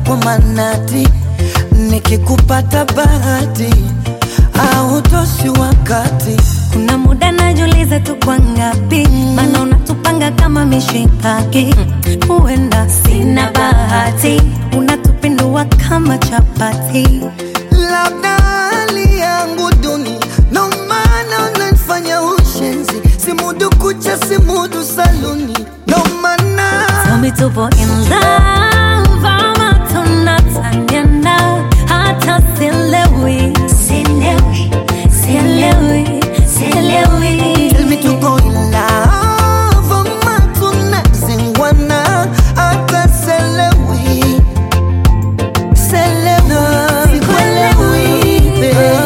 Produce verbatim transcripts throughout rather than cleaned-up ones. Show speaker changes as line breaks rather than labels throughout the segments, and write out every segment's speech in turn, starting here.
kwa manati, nikikupata bahati au toshi wakati.
Kuna muda najiuliza tu kwa ngapi, maana unatupanga kama mishikaki. Huenda sina bahati, unatupindua kama chapati.
Labda hali yangu duni, no maana unanifanya ushenzi. Simudu kucha, simudu saluni, no maana
tell me tupo in love ama tunataniana. Hata sielewi, sielewi, sielewi, sielewi.
tell me to go in love ama tunazingwana. Hata sielewi, sielewi, sikuelewi, babe.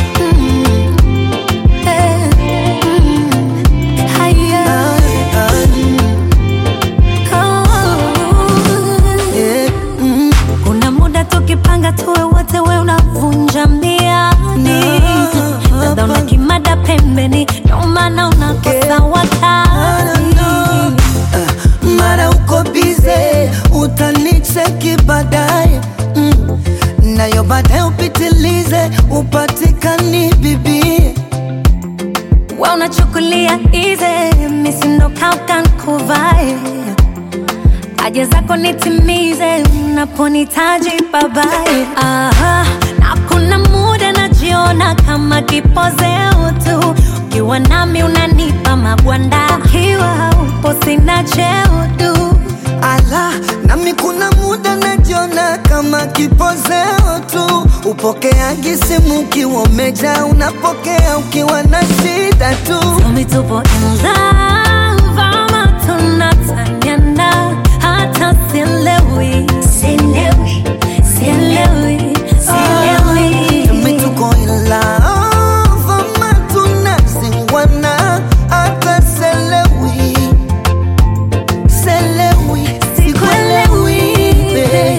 Kuna muda tukipanga tuwe wote, we unavunja miadi. Dada unakimada pembeni, ndo maana unakosa wakati.
Mara uko bize, utanicheki baadaye. mm. Nayo baadaye upitilize, upatikani bibi.
We unachukulia easy, misindo kauka nkuvae. Haja zako nitimize, unaponitaji babae. Aha, na kuna muda najiona kama kipozeo tu. Ukiwa nami unanipa magwanda, ukiwa upo sina cheo tu.
Ala, nami kuna muda najiona kama kipozeo tu. Upokeagi simu ukiwa umeja, unapokea ukiwa na shida tu.
Tell me tupo in love ama tunataniana. Hata sielewi, sielewi, sielewi, sielewi.
Tell me to go in love ama tunazingwana. Hata sielewi, sielewi, sikuelewi, babe.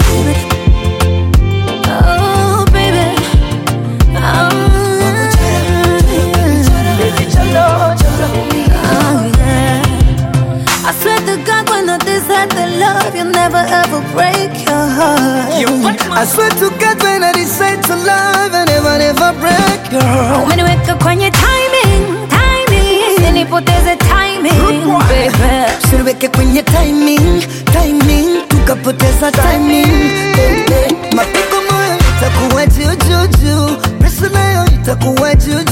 Oh baby, oh, oh yeah. I swear to God when I decide to love, you'll never ever break your heart.
I swear to God when I decide to love, I never, never break your heart.
Umeniweka kwenye timing, timing, usinipoteze timing, baby.
Usiniweke kwenye timing, timing, tukapoteza timing, baby. Mapigo moyo itakuwa juu juu juu, pressure nayo itakuwa juu